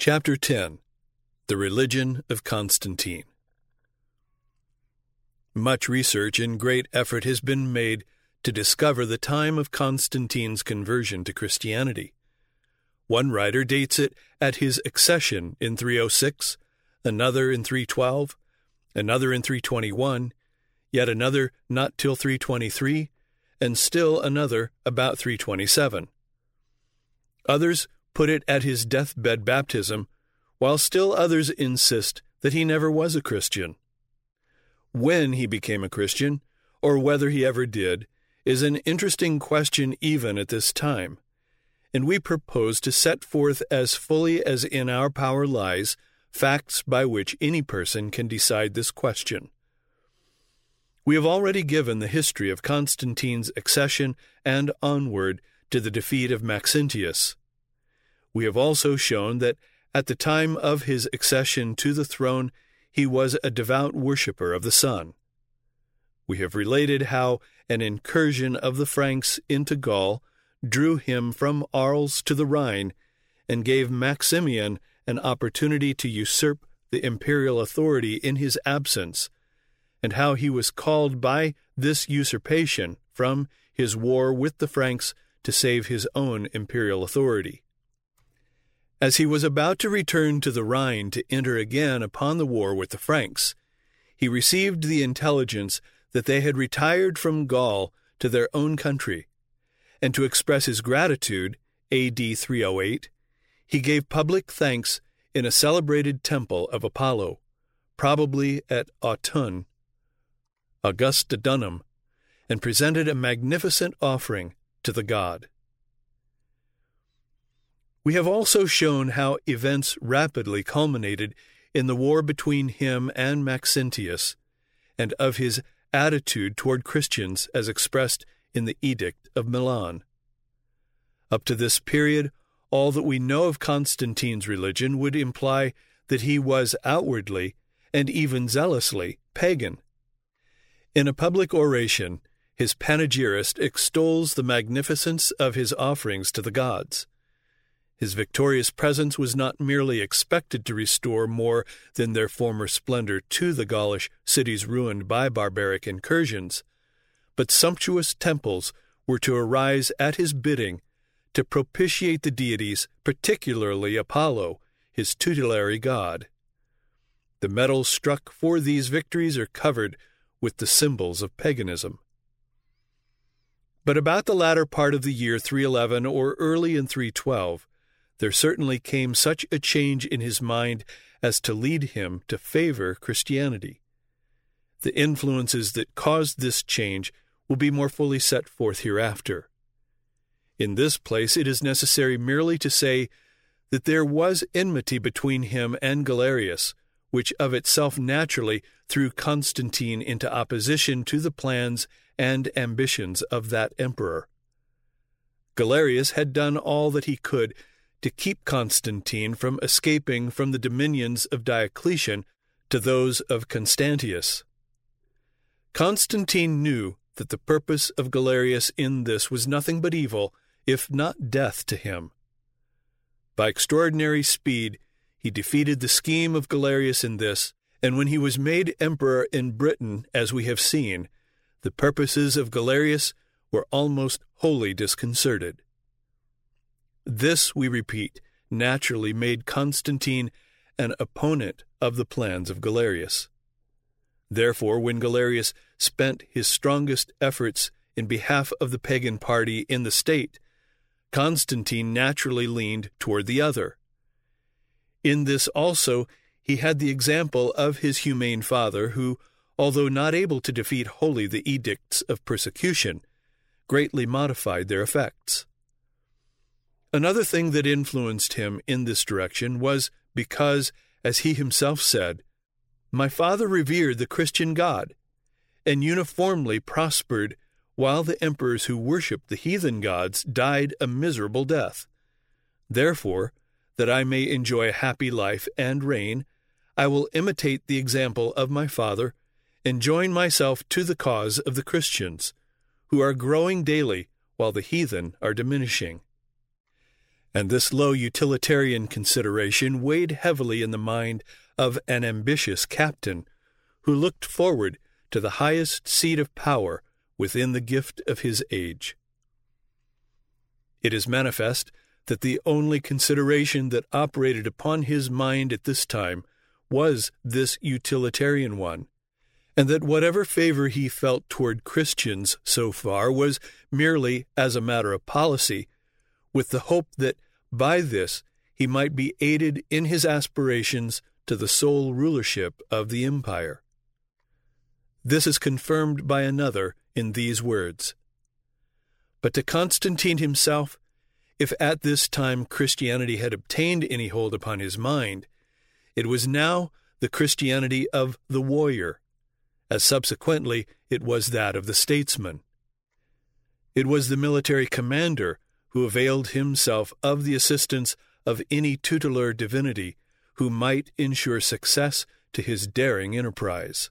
Chapter 10. The Religion of Constantine. Much research and great effort has been made to discover the time of Constantine's conversion to Christianity. One writer dates it at his accession in 306, another in 312, another in 321, yet another not till 323, and still another about 327. Others put it at his deathbed baptism, while still others insist that he never was a Christian. When he became a Christian, or whether he ever did, is an interesting question even at this time, and we propose to set forth as fully as in our power lies facts by which any person can decide this question. We have already given the history of Constantine's accession and onward to the defeat of Maxentius. We have also shown that at the time of his accession to the throne, he was a devout worshipper of the sun. We have related how an incursion of the Franks into Gaul drew him from Arles to the Rhine and gave Maximian an opportunity to usurp the imperial authority in his absence, and how he was called by this usurpation from his war with the Franks to save his own imperial authority. As he was about to return to the Rhine to enter again upon the war with the Franks, he received the intelligence that they had retired from Gaul to their own country, and to express his gratitude, A.D. 308, he gave public thanks in a celebrated temple of Apollo, probably at Autun, Augustodunum, and presented a magnificent offering to the god. We have also shown how events rapidly culminated in the war between him and Maxentius, and of his attitude toward Christians as expressed in the Edict of Milan. Up to this period, all that we know of Constantine's religion would imply that he was outwardly, and even zealously, pagan. In a public oration, his panegyrist extols the magnificence of his offerings to the gods. His victorious presence was not merely expected to restore more than their former splendor to the Gaulish cities ruined by barbaric incursions, but sumptuous temples were to arise at his bidding to propitiate the deities, particularly Apollo, his tutelary god. The medals struck for these victories are covered with the symbols of paganism. But about the latter part of the year 311 or early in 312, there certainly came such a change in his mind as to lead him to favor Christianity. The influences that caused this change will be more fully set forth hereafter. In this place it is necessary merely to say that there was enmity between him and Galerius, which of itself naturally threw Constantine into opposition to the plans and ambitions of that emperor. Galerius had done all that he could to keep Constantine from escaping from the dominions of Diocletian to those of Constantius. Constantine knew that the purpose of Galerius in this was nothing but evil, if not death to him. By extraordinary speed he defeated the scheme of Galerius in this, and when he was made emperor in Britain, as we have seen, the purposes of Galerius were almost wholly disconcerted. This, we repeat, naturally made Constantine an opponent of the plans of Galerius. Therefore, when Galerius spent his strongest efforts in behalf of the pagan party in the state, Constantine naturally leaned toward the other. In this also he had the example of his humane father, who, although not able to defeat wholly the edicts of persecution, greatly modified their effects. Another thing that influenced him in this direction was because, as he himself said, "My father revered the Christian God, and uniformly prospered, while the emperors who worshipped the heathen gods died a miserable death. Therefore, that I may enjoy a happy life and reign, I will imitate the example of my father, and join myself to the cause of the Christians, who are growing daily, while the heathen are diminishing." And this low utilitarian consideration weighed heavily in the mind of an ambitious captain who looked forward to the highest seat of power within the gift of his age. It is manifest that the only consideration that operated upon his mind at this time was this utilitarian one, and that whatever favor he felt toward Christians so far was merely as a matter of policy, with the hope that by this he might be aided in his aspirations to the sole rulership of the empire. This is confirmed by another in these words: "But to Constantine himself, if at this time Christianity had obtained any hold upon his mind, it was now the Christianity of the warrior, as subsequently it was that of the statesman. It was the military commander who availed himself of the assistance of any tutelar divinity who might ensure success to his daring enterprise."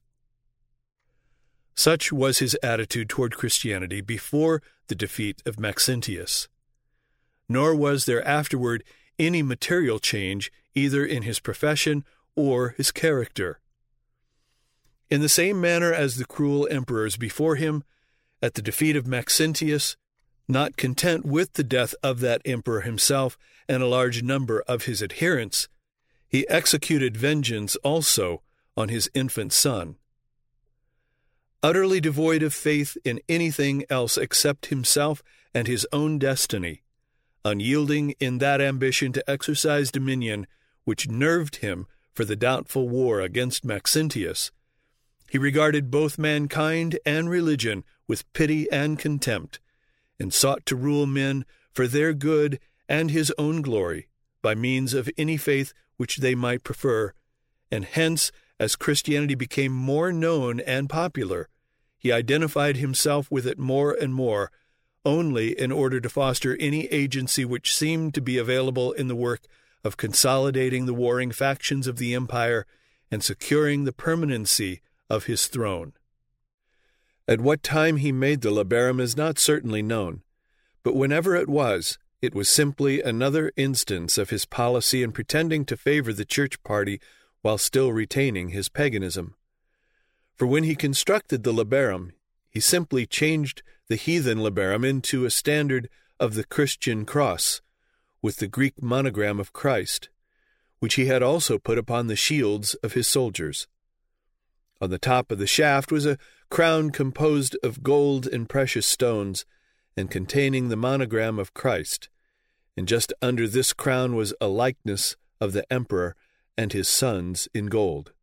Such was his attitude toward Christianity before the defeat of Maxentius. Nor was there afterward any material change either in his profession or his character. In the same manner as the cruel emperors before him, at the defeat of Maxentius, not content with the death of that emperor himself and a large number of his adherents, he executed vengeance also on his infant son. Utterly devoid of faith in anything else except himself and his own destiny, unyielding in that ambition to exercise dominion which nerved him for the doubtful war against Maxentius, he regarded both mankind and religion with pity and contempt, and sought to rule men for their good and his own glory by means of any faith which they might prefer, and hence, as Christianity became more known and popular, he identified himself with it more and more, only in order to foster any agency which seemed to be available in the work of consolidating the warring factions of the empire and securing the permanency of his throne. At what time he made the Labarum is not certainly known, but whenever it was simply another instance of his policy in pretending to favor the church party while still retaining his paganism. For when he constructed the Labarum, he simply changed the heathen Labarum into a standard of the Christian cross, with the Greek monogram of Christ, which he had also put upon the shields of his soldiers. On the top of the shaft was a crown composed of gold and precious stones, and containing the monogram of Christ, and just under this crown was a likeness of the emperor and his sons in gold.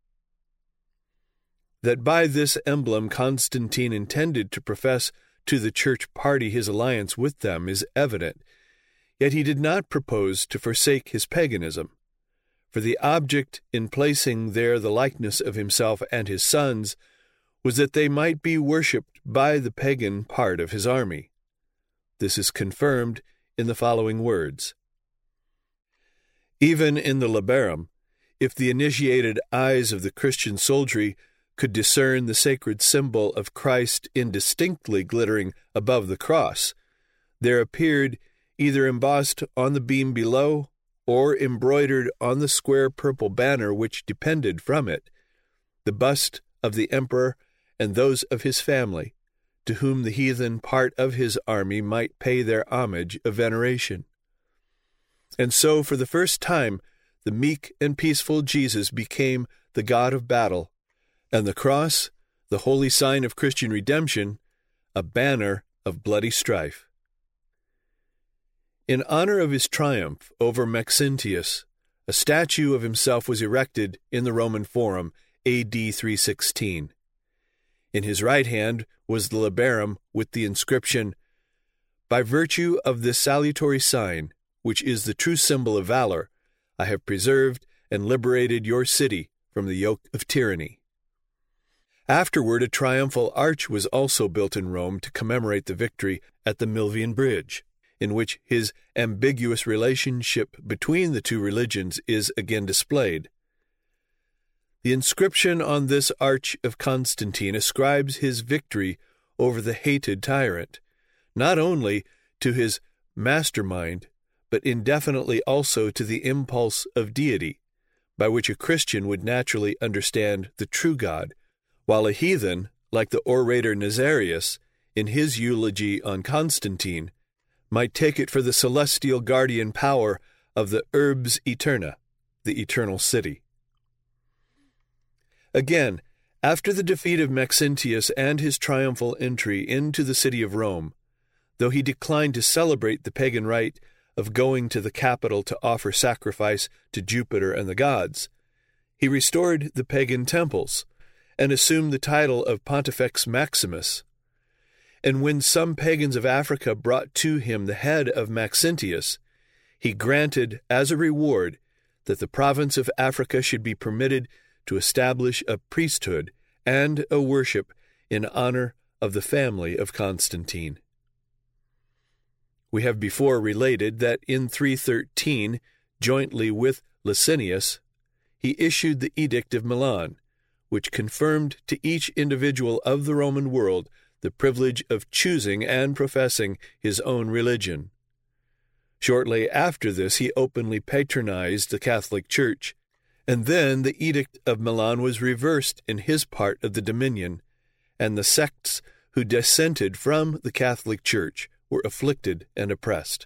That by this emblem Constantine intended to profess to the church party his alliance with them is evident, yet he did not propose to forsake his paganism, for the object in placing there the likeness of himself and his sons was that they might be worshipped by the pagan part of his army. This is confirmed in the following words: "Even in the Labarum, if the initiated eyes of the Christian soldiery could discern the sacred symbol of Christ indistinctly glittering above the cross, there appeared, either embossed on the beam below or embroidered on the square purple banner which depended from it, the bust of the emperor and those of his family, to whom the heathen part of his army might pay their homage of veneration. And so, for the first time, the meek and peaceful Jesus became the God of battle, and the cross, the holy sign of Christian redemption, a banner of bloody strife." In honor of his triumph over Maxentius, a statue of himself was erected in the Roman Forum, A.D. 316. In his right hand was the Labarum with the inscription, "By virtue of this salutary sign, which is the true symbol of valor, I have preserved and liberated your city from the yoke of tyranny." Afterward, a triumphal arch was also built in Rome to commemorate the victory at the Milvian Bridge, in which his ambiguous relationship between the two religions is again displayed. The inscription on this arch of Constantine ascribes his victory over the hated tyrant, not only to his mastermind, but indefinitely also to the impulse of deity, by which a Christian would naturally understand the true God, while a heathen, like the orator Nazarius, in his eulogy on Constantine, might take it for the celestial guardian power of the urbs aeterna, the eternal city. Again, after the defeat of Maxentius and his triumphal entry into the city of Rome, though he declined to celebrate the pagan rite of going to the capital to offer sacrifice to Jupiter and the gods, he restored the pagan temples and assumed the title of Pontifex Maximus. And when some pagans of Africa brought to him the head of Maxentius, he granted as a reward that the province of Africa should be permitted to establish a priesthood and a worship in honor of the family of Constantine. We have before related that in 313, jointly with Licinius, he issued the Edict of Milan, which confirmed to each individual of the Roman world the privilege of choosing and professing his own religion. Shortly after this, he openly patronized the Catholic Church, and then the Edict of Milan was reversed in his part of the dominion, and the sects who dissented from the Catholic Church were afflicted and oppressed.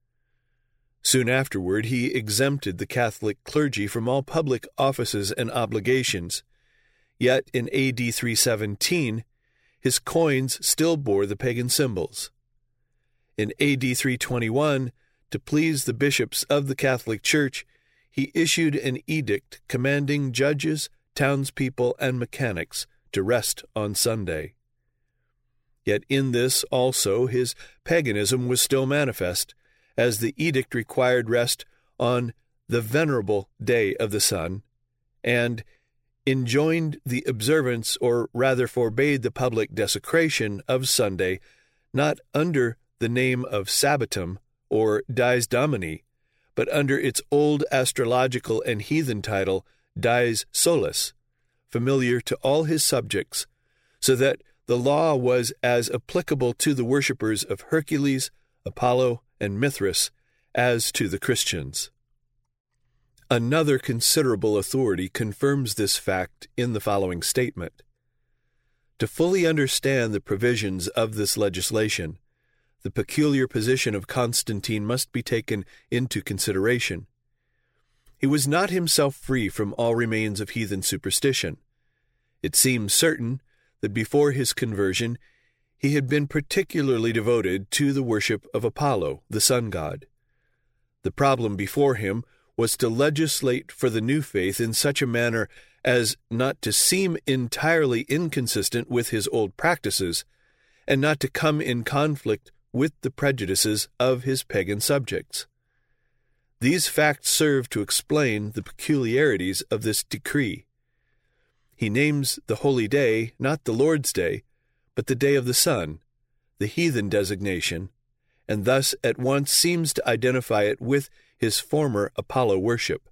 Soon afterward, he exempted the Catholic clergy from all public offices and obligations. Yet in AD 317, his coins still bore the pagan symbols. In AD 321, to please the bishops of the Catholic Church, he issued an edict commanding judges, townspeople, and mechanics to rest on Sunday. Yet in this also his paganism was still manifest, as the edict required rest on the venerable day of the sun, and enjoined the observance, or rather forbade the public desecration of Sunday, not under the name of Sabbatum or Dies Domini, but under its old astrological and heathen title, Dies Solis, familiar to all his subjects, so that the law was as applicable to the worshippers of Hercules, Apollo, and Mithras as to the Christians. Another considerable authority confirms this fact in the following statement. To fully understand the provisions of this legislation, the peculiar position of Constantine must be taken into consideration. He was not himself free from all remains of heathen superstition. It seems certain that before his conversion he had been particularly devoted to the worship of Apollo, the sun god. The problem before him was to legislate for the new faith in such a manner as not to seem entirely inconsistent with his old practices, and not to come in conflict with the prejudices of his pagan subjects. These facts serve to explain the peculiarities of this decree. He names the holy day not the Lord's Day, but the day of the sun, the heathen designation, and thus at once seems to identify it with his former Apollo worship.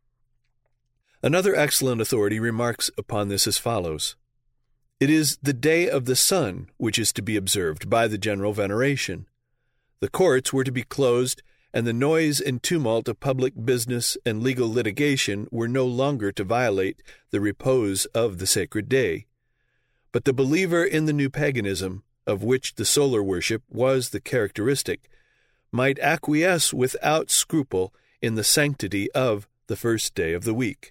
Another excellent authority remarks upon this as follows. It is the day of the sun which is to be observed by the general veneration. The courts were to be closed, and the noise and tumult of public business and legal litigation were no longer to violate the repose of the sacred day. But the believer in the new paganism, of which the solar worship was the characteristic, might acquiesce without scruple in the sanctity of the first day of the week.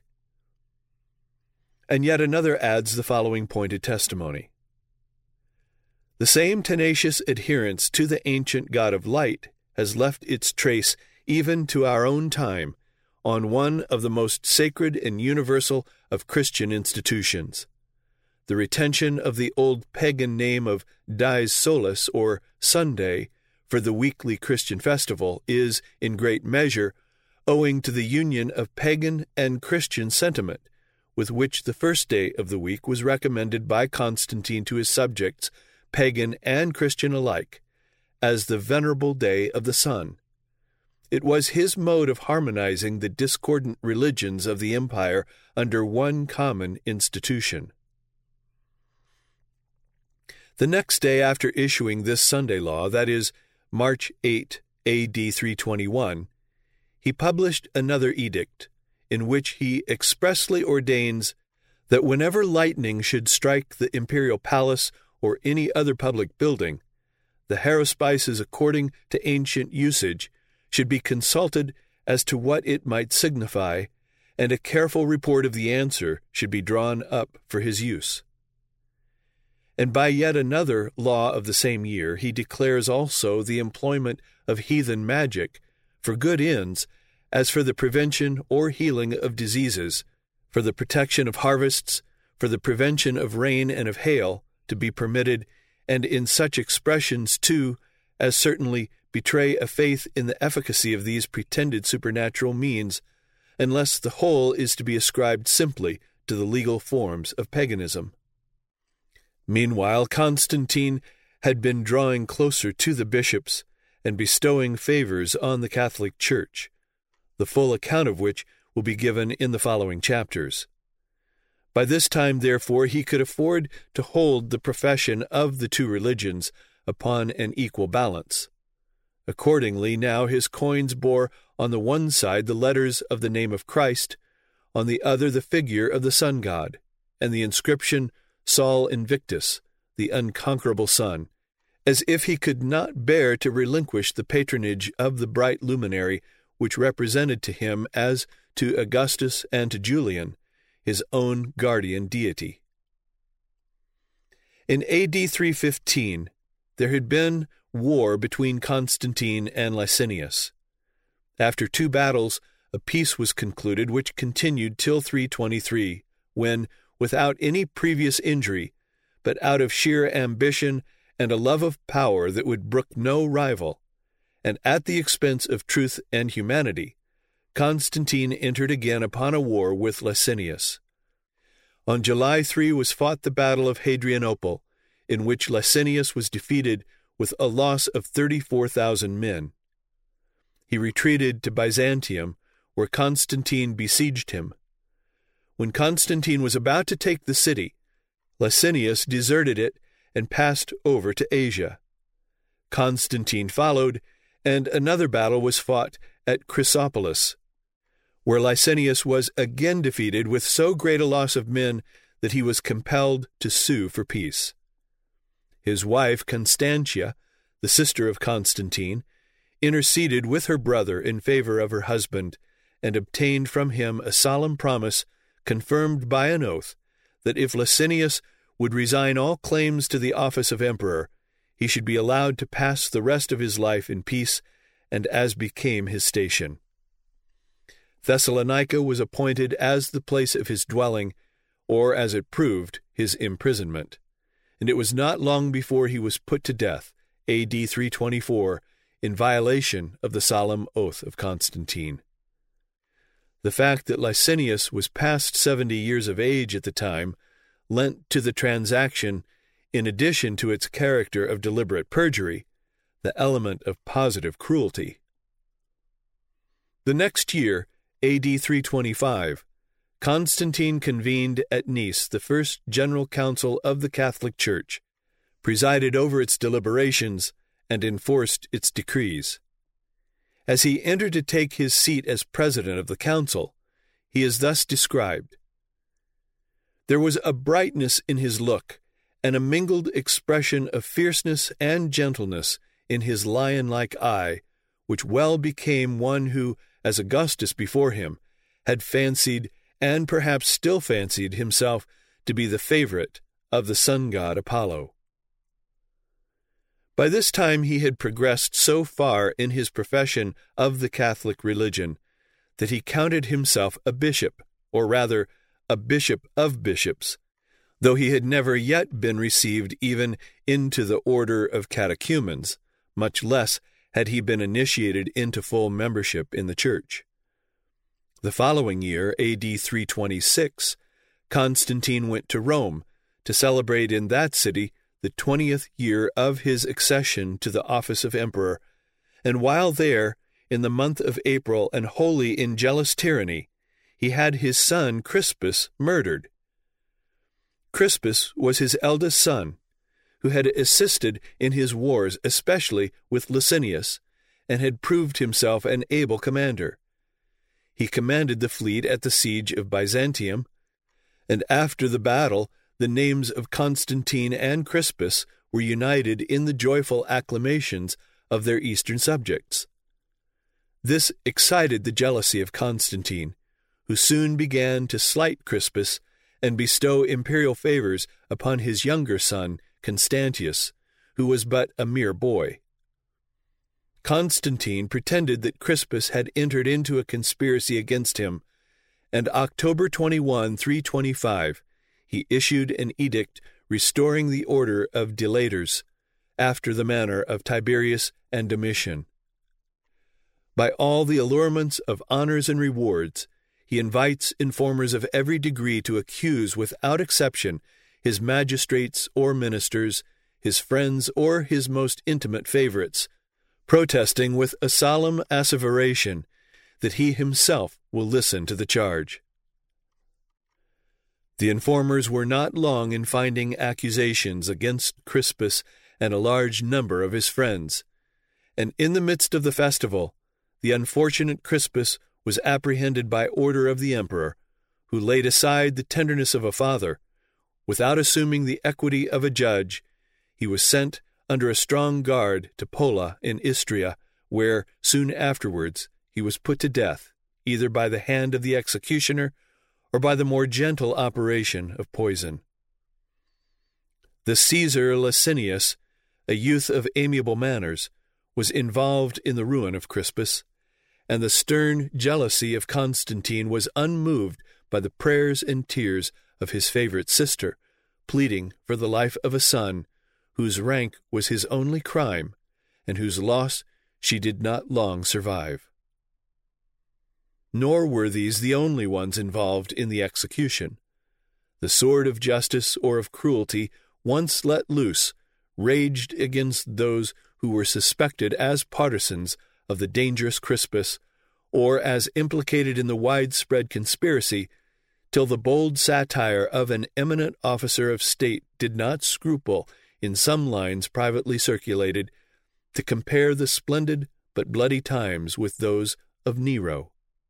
And yet another adds the following pointed testimony. The same tenacious adherence to the ancient God of light has left its trace even to our own time on one of the most sacred and universal of Christian institutions. The retention of the old pagan name of Dies Solis, or Sunday, for the weekly Christian festival is, in great measure, owing to the union of pagan and Christian sentiment, with which the first day of the week was recommended by Constantine to his subjects, pagan and Christian alike, as the venerable day of the sun. It was his mode of harmonizing the discordant religions of the empire under one common institution. The next day after issuing this Sunday law, that is, March 8, A.D. 321, he published another edict, in which he expressly ordains that whenever lightning should strike the imperial palace or any other public building, the haruspices, according to ancient usage, should be consulted as to what it might signify, and a careful report of the answer should be drawn up for his use. And by yet another law of the same year, he declares also the employment of heathen magic for good ends, as for the prevention or healing of diseases, for the protection of harvests, for the prevention of rain and of hail, to be permitted, and in such expressions too as certainly betray a faith in the efficacy of these pretended supernatural means, unless the whole is to be ascribed simply to the legal forms of paganism. Meanwhile, Constantine had been drawing closer to the bishops and bestowing favors on the Catholic Church, the full account of which will be given in the following chapters. By this time, therefore, he could afford to hold the profession of the two religions upon an equal balance. Accordingly, now his coins bore on the one side the letters of the name of Christ, on the other the figure of the sun god, and the inscription Sol Invictus, the unconquerable sun, as if he could not bear to relinquish the patronage of the bright luminary which represented to him, as to Augustus and to Julian, his own guardian deity. In A.D. 315, there had been war between Constantine and Licinius. After 2 battles, a peace was concluded which continued till 323, when, without any previous injury, but out of sheer ambition and a love of power that would brook no rival, and at the expense of truth and humanity, Constantine entered again upon a war with Licinius. On July 3 was fought the battle of Hadrianople, in which Licinius was defeated with a loss of 34,000 men. He retreated to Byzantium, where Constantine besieged him. When Constantine was about to take the city, Licinius deserted it and passed over to Asia. Constantine followed, and another battle was fought at Chrysopolis, where Licinius was again defeated with so great a loss of men that he was compelled to sue for peace. His wife Constantia, the sister of Constantine, interceded with her brother in favor of her husband, and obtained from him a solemn promise, confirmed by an oath, that if Licinius would resign all claims to the office of emperor, he should be allowed to pass the rest of his life in peace and as became his station. Thessalonica was appointed as the place of his dwelling, or, as it proved, his imprisonment, and it was not long before he was put to death, A.D. 324, in violation of the solemn oath of Constantine. The fact that Licinius was past 70 years of age at the time lent to the transaction, in addition to its character of deliberate perjury, the element of positive cruelty. The next year, A.D. 325, Constantine convened at Nice the first general council of the Catholic Church, presided over its deliberations, and enforced its decrees. As he entered to take his seat as president of the council, he is thus described: "There was a brightness in his look, and a mingled expression of fierceness and gentleness in his lion-like eye, which well became one who, as Augustus before him, had fancied, and perhaps still fancied, himself to be the favorite of the sun god Apollo." By this time he had progressed so far in his profession of the Catholic religion that he counted himself a bishop, or rather, a bishop of bishops, though he had never yet been received even into the order of catechumens, much less had he been initiated into full membership in the Church. The following year, A.D. 326, Constantine went to Rome to celebrate in that city the 20th year of his accession to the office of emperor, and while there, in the month of April, and wholly in jealous tyranny, he had his son Crispus murdered. Crispus was his eldest son, who had assisted in his wars, especially with Licinius, and had proved himself an able commander. He commanded the fleet at the siege of Byzantium, and after the battle the names of Constantine and Crispus were united in the joyful acclamations of their eastern subjects. This excited the jealousy of Constantine, who soon began to slight Crispus and bestow imperial favors upon his younger son, Constantius, who was but a mere boy. Constantine pretended that Crispus had entered into a conspiracy against him, and October 21, 325, he issued an edict restoring the order of delators, after the manner of Tiberius and Domitian. By all the allurements of honors and rewards, he invites informers of every degree to accuse without exception his magistrates or ministers, his friends or his most intimate favorites, protesting with a solemn asseveration that he himself will listen to the charge. The informers were not long in finding accusations against Crispus and a large number of his friends, and in the midst of the festival, the unfortunate Crispus was apprehended by order of the emperor, who laid aside the tenderness of a father. Without assuming the equity of a judge, he was sent under a strong guard to Pola in Istria, where, soon afterwards, he was put to death, either by the hand of the executioner or by the more gentle operation of poison. The Caesar Licinius, a youth of amiable manners, was involved in the ruin of Crispus, and the stern jealousy of Constantine was unmoved by the prayers and tears of his favorite sister, pleading for the life of a son whose rank was his only crime, and whose loss she did not long survive. Nor were these the only ones involved in the execution. The sword of justice or of cruelty, once let loose, raged against those who were suspected as partisans of the dangerous Crispus, or as implicated in the widespread conspiracy, till the bold satire of an eminent officer of state did not scruple, in some lines privately circulated, to compare the splendid but bloody times with those of Nero.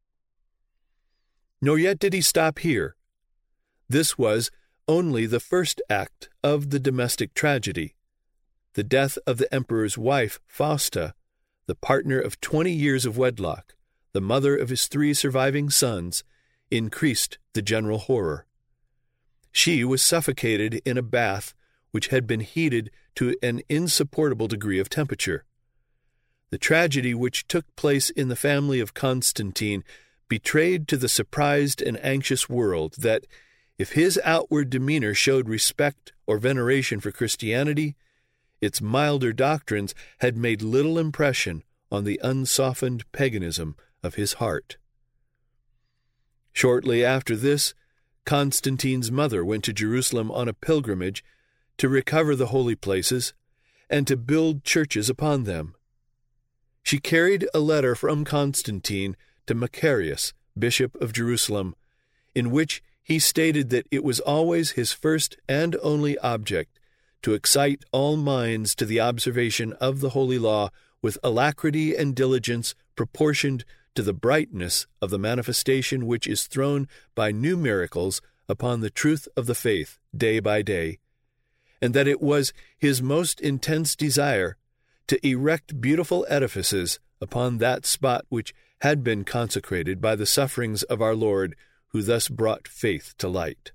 Nor yet did he stop here. This was only the first act of the domestic tragedy. The death of the emperor's wife, Fausta, the partner of 20 years of wedlock, the mother of his 3 surviving sons, increased the general horror. She was suffocated in a bath which had been heated to an insupportable degree of temperature. The tragedy which took place in the family of Constantine betrayed to the surprised and anxious world that, if his outward demeanor showed respect or veneration for Christianity, its milder doctrines had made little impression on the unsoftened paganism of his heart. Shortly after this, Constantine's mother went to Jerusalem on a pilgrimage to recover the holy places and to build churches upon them. She carried a letter from Constantine to Macarius, bishop of Jerusalem, in which he stated that it was always his first and only object to excite all minds to the observation of the holy law with alacrity and diligence proportioned to the brightness of the manifestation which is thrown by new miracles upon the truth of the faith day by day, and that it was his most intense desire to erect beautiful edifices upon that spot which had been consecrated by the sufferings of our Lord, who thus brought faith to light.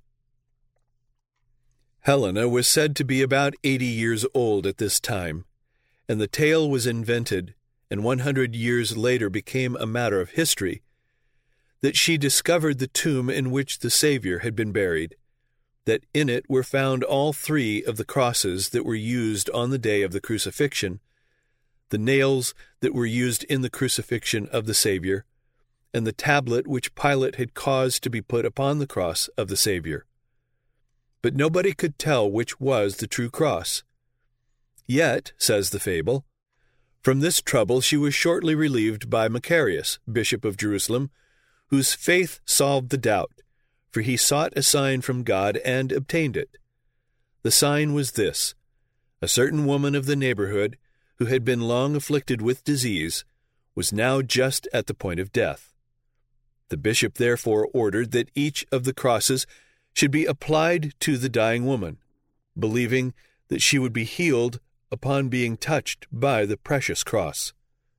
Helena was said to be about 80 years old at this time, and the tale was invented, and 100 years later became a matter of history, that she discovered the tomb in which the Savior had been buried, that in it were found all 3 of the crosses that were used on the day of the crucifixion, the nails that were used in the crucifixion of the Savior, and the tablet which Pilate had caused to be put upon the cross of the Savior. But nobody could tell which was the true cross. Yet, says the fable, from this trouble she was shortly relieved by Macarius, bishop of Jerusalem, whose faith solved the doubt, for he sought a sign from God and obtained it. The sign was this: a certain woman of the neighborhood, who had been long afflicted with disease, was now just at the point of death. The bishop therefore ordered that each of the crosses should be applied to the dying woman, believing that she would be healed upon being touched by the precious cross.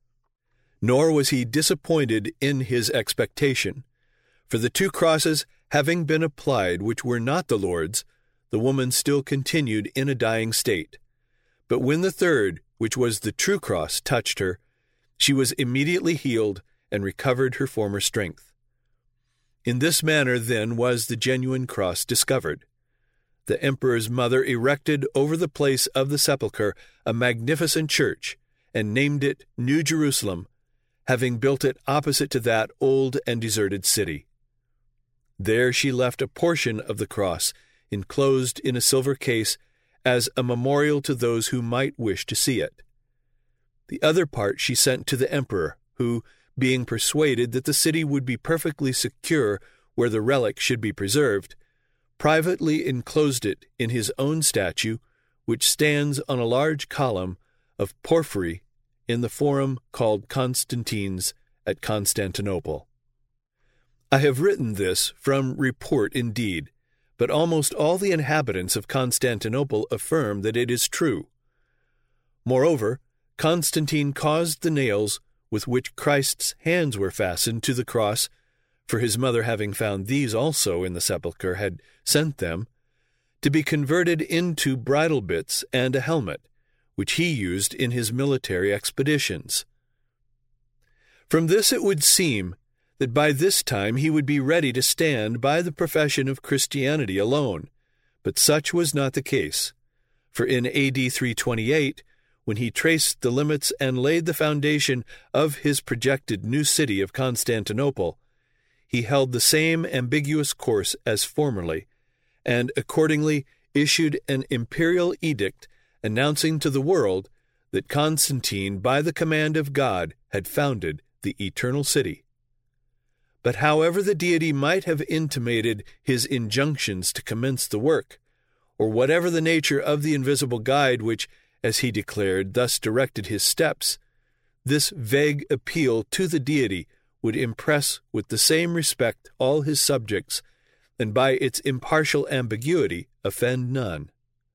Nor was he disappointed in his expectation, for the 2 crosses having been applied which were not the Lord's, the woman still continued in a dying state. But when the 3rd, which was the true cross, touched her, she was immediately healed and recovered her former strength. In this manner, then, was the genuine cross discovered. The emperor's mother erected over the place of the sepulchre a magnificent church, and named it New Jerusalem, having built it opposite to that old and deserted city. There she left a portion of the cross, enclosed in a silver case, as a memorial to those who might wish to see it. The other part she sent to the emperor, who, being persuaded that the city would be perfectly secure where the relic should be preserved, privately enclosed it in his own statue, which stands on a large column of porphyry in the forum called Constantine's at Constantinople. I have written this from report indeed, but almost all the inhabitants of Constantinople affirm that it is true. Moreover, Constantine caused the nails with which Christ's hands were fastened to the cross, for his mother, having found these also in the sepulchre, had sent them, to be converted into bridle bits and a helmet, which he used in his military expeditions. From this it would seem that by this time he would be ready to stand by the profession of Christianity alone, but such was not the case, for in A.D. 328, when he traced the limits and laid the foundation of his projected new city of Constantinople, he held the same ambiguous course as formerly, and accordingly issued an imperial edict announcing to the world that Constantine, by the command of God, had founded the eternal city. But however the deity might have intimated his injunctions to commence the work, or whatever the nature of the invisible guide which, as he declared, thus directed his steps, this vague appeal to the deity would impress with the same respect all his subjects, and by its impartial ambiguity offend none.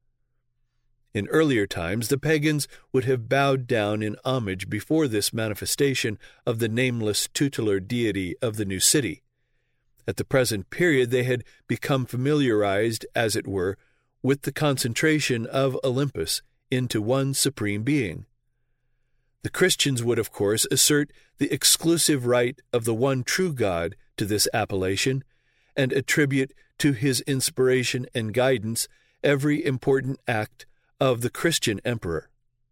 In earlier times the pagans would have bowed down in homage before this manifestation of the nameless tutelar deity of the new city. At the present period they had become familiarized, as it were, with the concentration of Olympus into one supreme being. The Christians would, of course, assert the exclusive right of the one true God to this appellation, and attribute to his inspiration and guidance every important act of the Christian emperor.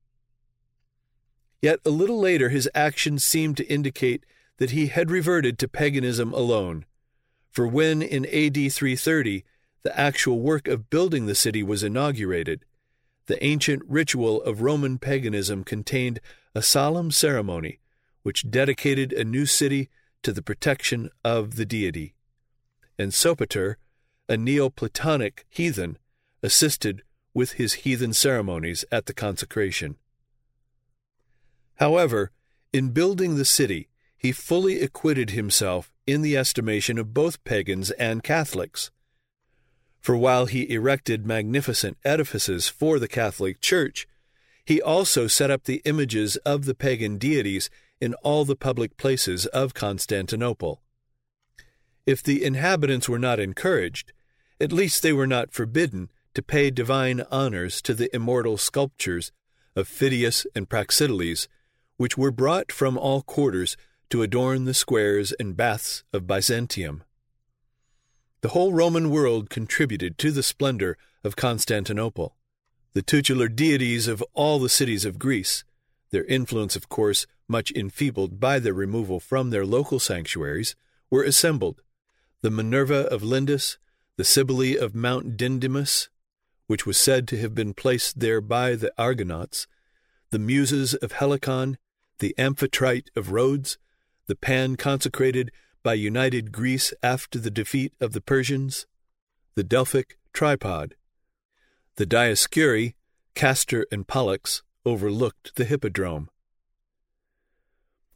Yet a little later his actions seemed to indicate that he had reverted to paganism alone, for when in A.D. 330 the actual work of building the city was inaugurated, the ancient ritual of Roman paganism contained a solemn ceremony which dedicated a new city to the protection of the deity, and Sopater, a Neoplatonic heathen, assisted with his heathen ceremonies at the consecration. However, in building the city, he fully acquitted himself in the estimation of both pagans and Catholics. For while he erected magnificent edifices for the Catholic Church, he also set up the images of the pagan deities in all the public places of Constantinople. If the inhabitants were not encouraged, at least they were not forbidden to pay divine honors to the immortal sculptures of Phidias and Praxiteles, which were brought from all quarters to adorn the squares and baths of Byzantium. The whole Roman world contributed to the splendor of Constantinople. The tutelar deities of all the cities of Greece, their influence, of course, much enfeebled by their removal from their local sanctuaries, were assembled. The Minerva of Lindus, the Cybele of Mount Dindymus, which was said to have been placed there by the Argonauts, the Muses of Helicon, the Amphitrite of Rhodes, the Pan consecrated by united Greece after the defeat of the Persians, the Delphic Tripod, the Dioscuri, Castor and Pollux overlooked the Hippodrome.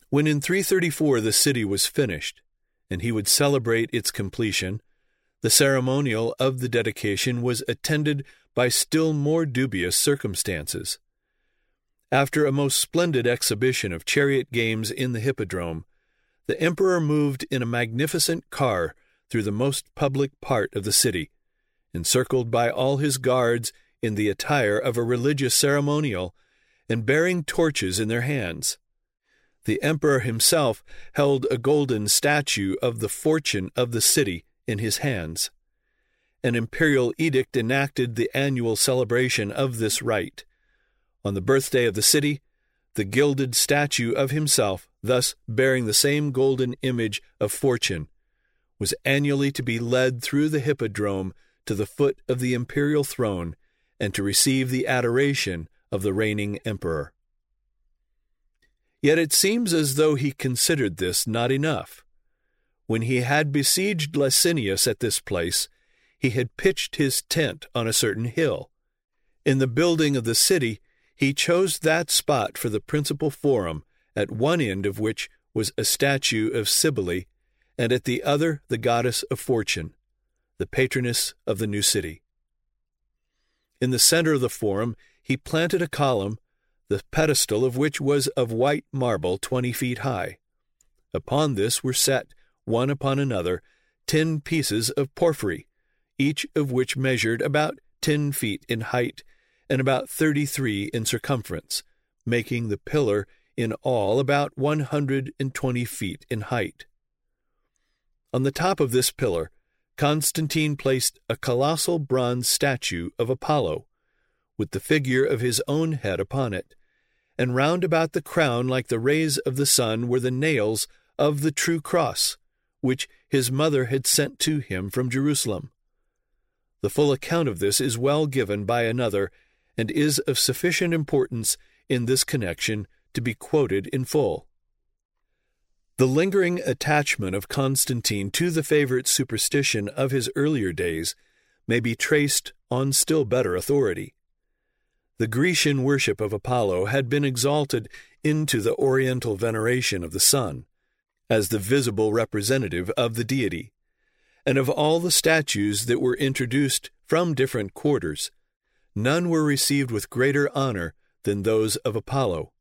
When in 334 the city was finished, and he would celebrate its completion, the ceremonial of the dedication was attended by still more dubious circumstances. After a most splendid exhibition of chariot games in the hippodrome, the emperor moved in a magnificent car through the most public part of the city, encircled by all his guards in the attire of a religious ceremonial and bearing torches in their hands. The emperor himself held a golden statue of the fortune of the city in his hands. An imperial edict enacted the annual celebration of this rite. On the birthday of the city, the gilded statue of himself, thus bearing the same golden image of fortune, was annually to be led through the hippodrome to the foot of the imperial throne and to receive the adoration of the reigning emperor. Yet it seems as though he considered this not enough. When he had besieged Licinius at this place, he had pitched his tent on a certain hill. In the building of the city, he chose that spot for the principal forum, at one end of which was a statue of Cybele, and at the other the goddess of fortune, the patroness of the new city. In the center of the forum he planted a column, the pedestal of which was of white marble 20 feet high. Upon this were set, one upon another, 10 pieces of porphyry, each of which measured about 10 feet in height and about 33 in circumference, making the pillar in all about 120 feet in height. On the top of this pillar, Constantine placed a colossal bronze statue of Apollo, with the figure of his own head upon it, and round about the crown like the rays of the sun were the nails of the true cross, which his mother had sent to him from Jerusalem. The full account of this is well given by another, and is of sufficient importance in this connection to be quoted in full. The lingering attachment of Constantine to the favorite superstition of his earlier days may be traced on still better authority. The Grecian worship of Apollo had been exalted into the Oriental veneration of the sun, as the visible representative of the deity, and of all the statues that were introduced from different quarters, none were received with greater honor than those of Apollo.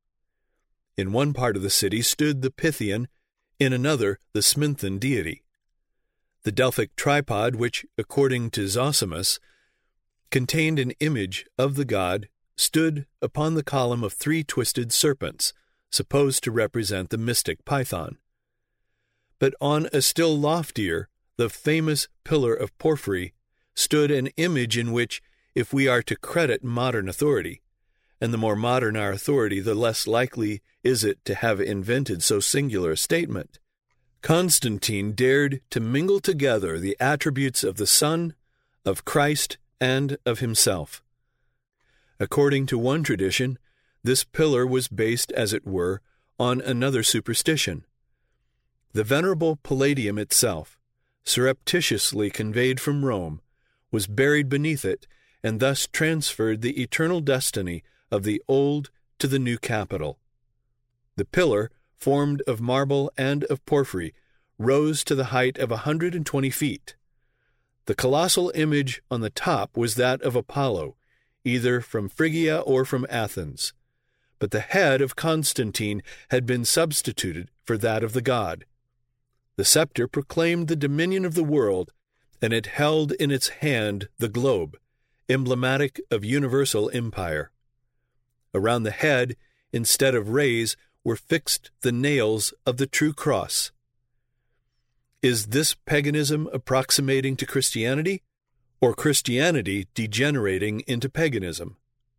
In one part of the city stood the Pythian, in another the Sminthan deity. The Delphic tripod, which, according to Zosimus, contained an image of the god, stood upon the column of 3 twisted serpents, supposed to represent the mystic Python. But on a still loftier, the famous pillar of porphyry, stood an image in which, if we are to credit modern authority, and the more modern our authority, the less likely is it to have invented so singular a statement, Constantine dared to mingle together the attributes of the Son, of Christ, and of himself. According to one tradition, this pillar was based, as it were, on another superstition. The venerable Palladium itself, surreptitiously conveyed from Rome, was buried beneath it, and thus transferred the eternal destiny of the old to the new capital. The pillar, formed of marble and of porphyry, rose to the height of 120 feet. The colossal image on the top was that of Apollo, either from Phrygia or from Athens, but the head of Constantine had been substituted for that of the god. The scepter proclaimed the dominion of the world, and it held in its hand the globe, emblematic of universal empire. Around the head, instead of rays, were fixed the nails of the true cross. Is this paganism approximating to Christianity, or Christianity degenerating into paganism?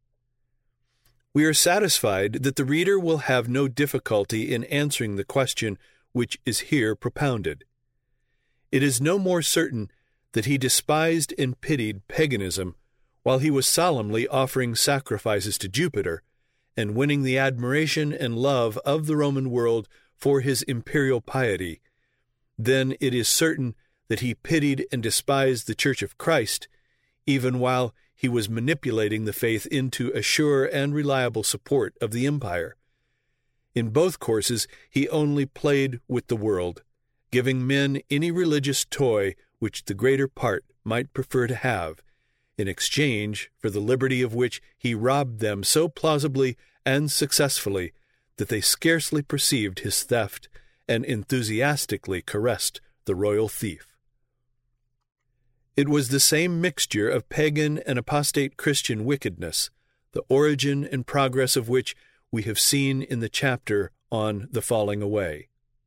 We are satisfied that the reader will have no difficulty in answering the question which is here propounded. It is no more certain that he despised and pitied paganism while he was solemnly offering sacrifices to Jupiter and winning the admiration and love of the Roman world for his imperial piety, then it is certain that he pitied and despised the Church of Christ, even while he was manipulating the faith into a sure and reliable support of the empire. In both courses he only played with the world, giving men any religious toy which the greater part might prefer to have, in exchange for the liberty of which he robbed them so plausibly and successfully that they scarcely perceived his theft and enthusiastically caressed the royal thief. It was the same mixture of pagan and apostate Christian wickedness, the origin and progress of which we have seen in the chapter on the falling away.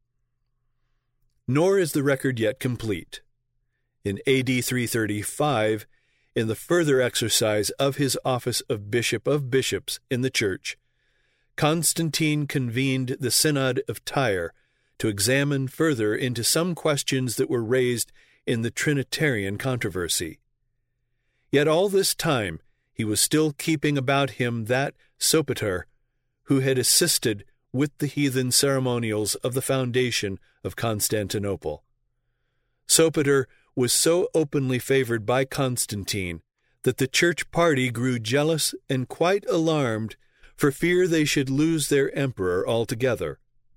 Nor is the record yet complete. In A.D. 335, in the further exercise of his office of Bishop of Bishops in the Church, Constantine convened the Synod of Tyre to examine further into some questions that were raised in the Trinitarian controversy. Yet all this time he was still keeping about him that Sopater who had assisted with the heathen ceremonials of the foundation of Constantinople. Sopater was so openly favored by Constantine that the church party grew jealous and quite alarmed for fear they should lose their emperor altogether.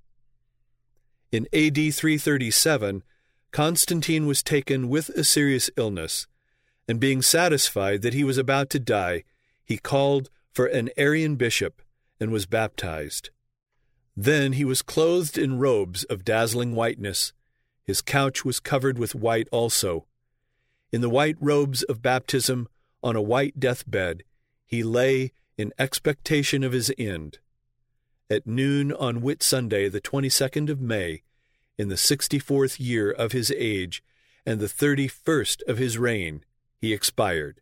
In A.D. 337, Constantine was taken with a serious illness, and being satisfied that he was about to die, he called for an Arian bishop and was baptized. Then he was clothed in robes of dazzling whiteness. His couch was covered with white also. In the white robes of baptism, on a white deathbed, he lay in expectation of his end. At noon on Whit Sunday, the 22nd of May, in the 64th year of his age, and the 31st of his reign, he expired.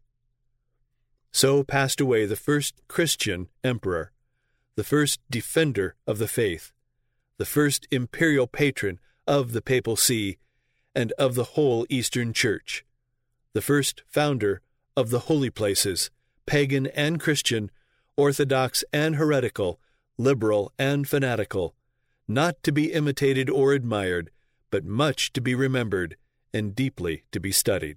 So passed away the first Christian emperor, the first defender of the faith, the first imperial patron of the Papal See and of the whole Eastern Church, the first founder of the holy places, pagan and Christian, orthodox and heretical, liberal and fanatical, not to be imitated or admired, but much to be remembered and deeply to be studied.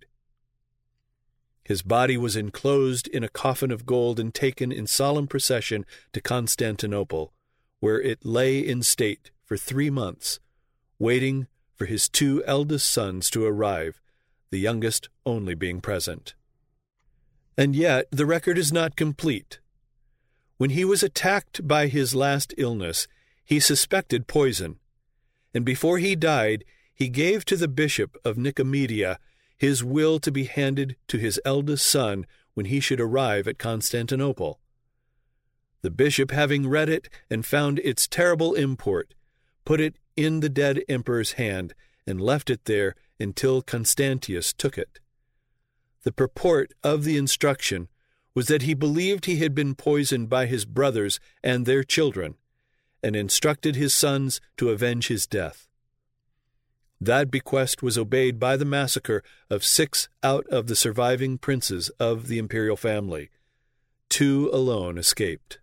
His body was enclosed in a coffin of gold and taken in solemn procession to Constantinople, where it lay in state for 3 months, waiting for his 2 eldest sons to arrive, the youngest only being present. And yet the record is not complete. When he was attacked by his last illness, he suspected poison, and before he died, he gave to the bishop of Nicomedia his will to be handed to his eldest son when he should arrive at Constantinople. The bishop, having read it and found its terrible import, put it in the dead emperor's hand and left it there until Constantius took it. The purport of the instruction was that he believed he had been poisoned by his brothers and their children, and instructed his sons to avenge his death. That bequest was obeyed by the massacre of 6 out of the surviving princes of the imperial family. 2 alone escaped.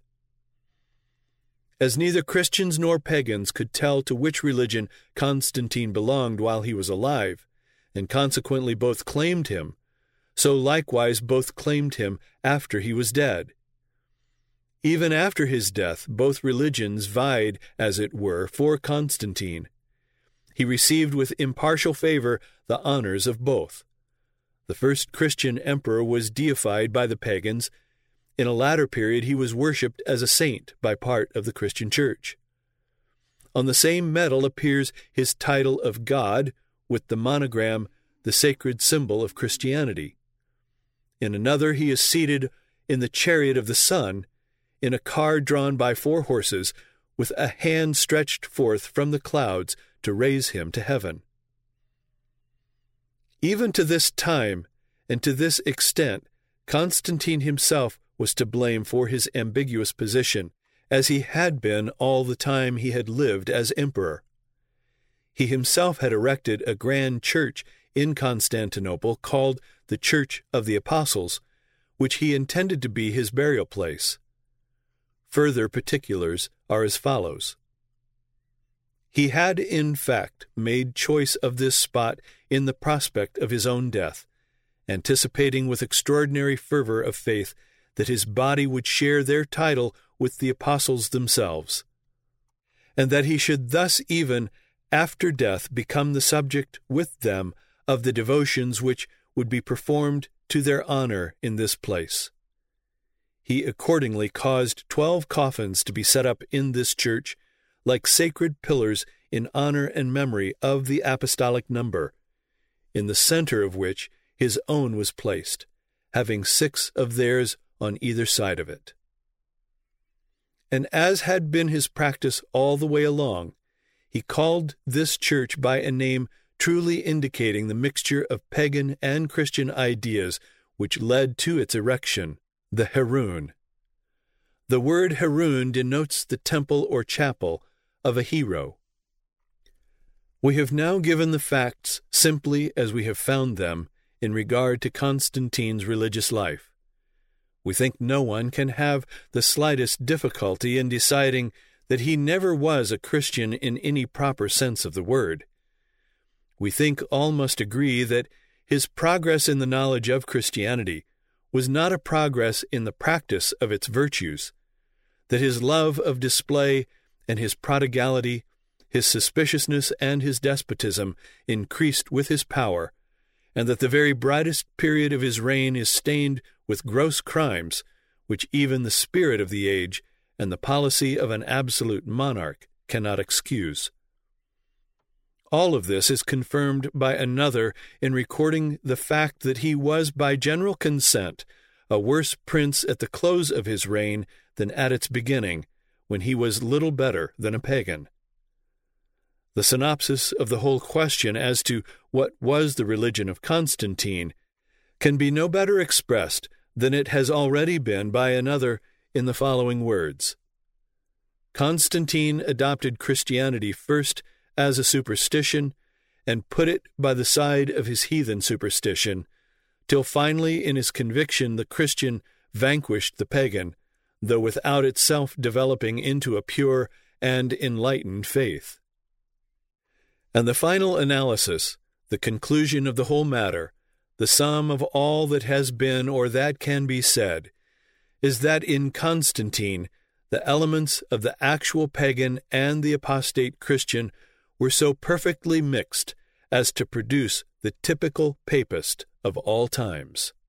As neither Christians nor pagans could tell to which religion Constantine belonged while he was alive, and consequently both claimed him, so likewise both claimed him after he was dead. Even after his death, both religions vied, as it were, for Constantine. He received with impartial favor the honors of both. The first Christian emperor was deified by the pagans. In a latter period he was worshipped as a saint by part of the Christian Church. On the same medal appears his title of God, with the monogram, the sacred symbol of Christianity. In another he is seated in the chariot of the sun, in a car drawn by 4 horses, with a hand stretched forth from the clouds to raise him to heaven. Even to this time, and to this extent, Constantine himself was to blame for his ambiguous position, as he had been all the time he had lived as emperor. He himself had erected a grand church in Constantinople called the Church of the Apostles, which he intended to be his burial place. Further particulars are as follows. He had, in fact, made choice of this spot in the prospect of his own death, anticipating with extraordinary fervor of faith that his body would share their title with the apostles themselves. and that he should thus even after death become the subject with them of the devotions which would be performed to their honor in this place. He accordingly caused 12 coffins to be set up in this church, like sacred pillars in honor and memory of the apostolic number, in the center of which his own was placed, having 6 of theirs on either side of it. And as had been his practice all the way along, he called this church by a name truly indicating the mixture of pagan and Christian ideas which led to its erection, the Heroon. The word Heroon denotes the temple or chapel of a hero. We have now given the facts simply as we have found them in regard to Constantine's religious life. We think no one can have the slightest difficulty in deciding that he never was a Christian in any proper sense of the word. We think all must agree that his progress in the knowledge of Christianity was not a progress in the practice of its virtues, that his love of display and his prodigality, his suspiciousness and his despotism increased with his power, and that the very brightest period of his reign is stained with gross crimes, which even the spirit of the age and the policy of an absolute monarch cannot excuse. All of this is confirmed by another in recording the fact that he was by general consent a worse prince at the close of his reign than at its beginning, when he was little better than a pagan. The synopsis of the whole question as to what was the religion of Constantine can be no better expressed than it has already been by another in the following words. Constantine adopted Christianity first as a superstition and put it by the side of his heathen superstition, till finally in his conviction the Christian vanquished the pagan, though without itself developing into a pure and enlightened faith. And the final analysis, the conclusion of the whole matter, the sum of all that has been or that can be said, is that in Constantine the elements of the actual pagan and the apostate Christian were so perfectly mixed as to produce the typical papist of all times.